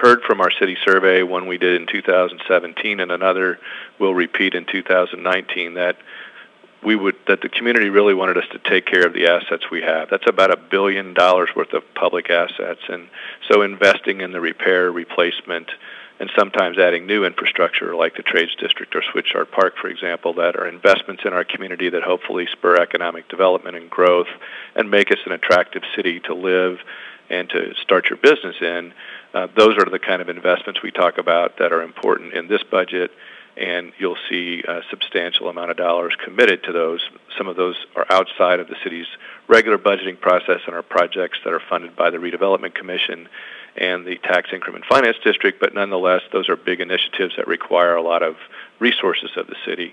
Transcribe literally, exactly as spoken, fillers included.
heard from our city survey, one we did in two thousand seventeen and another we'll repeat in two thousand nineteen, that we would that the community really wanted us to take care of the assets we have. That's about a billion dollars worth of public assets, and so investing in the repair, replacement, and sometimes adding new infrastructure like the Trades District or Switchard Park, for example, that are investments in our community that hopefully spur economic development and growth and make us an attractive city to live and to start your business in. Uh, those are the kind of investments we talk about that are important in this budget, and you'll see a substantial amount of dollars committed to those. Some of those are outside of the city's regular budgeting process and are projects that are funded by the Redevelopment Commission and the Tax Increment Finance District, but nonetheless, those are big initiatives that require a lot of resources of the city.